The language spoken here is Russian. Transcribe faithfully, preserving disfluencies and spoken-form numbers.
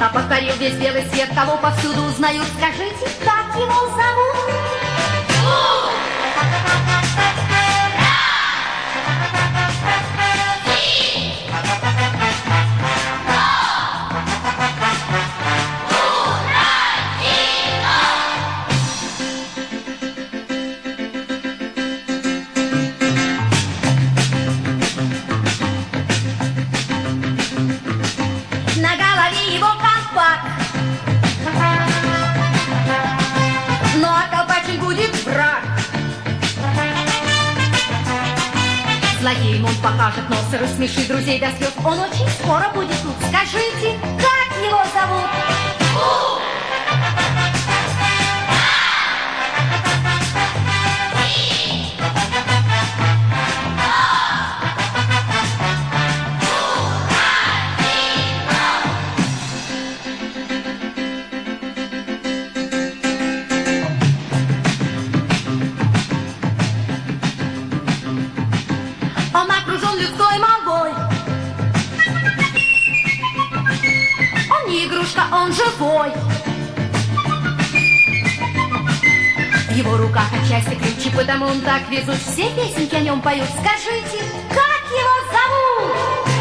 Пока покорил весь белый свет, кого повсюду узнают, скажите, как его зовут? На голове его колпак, ну а колпачный будет враг. Злодеям он покажет нос и рассмешит друзей до слез. Он очень скоро будет тут. Скажите, как его зовут? Он окружен людской молвой. Он не игрушка, он живой. В его руках отчасти ключи, потому он так везут. Все песенки о нем поют. Скажите, как его зовут?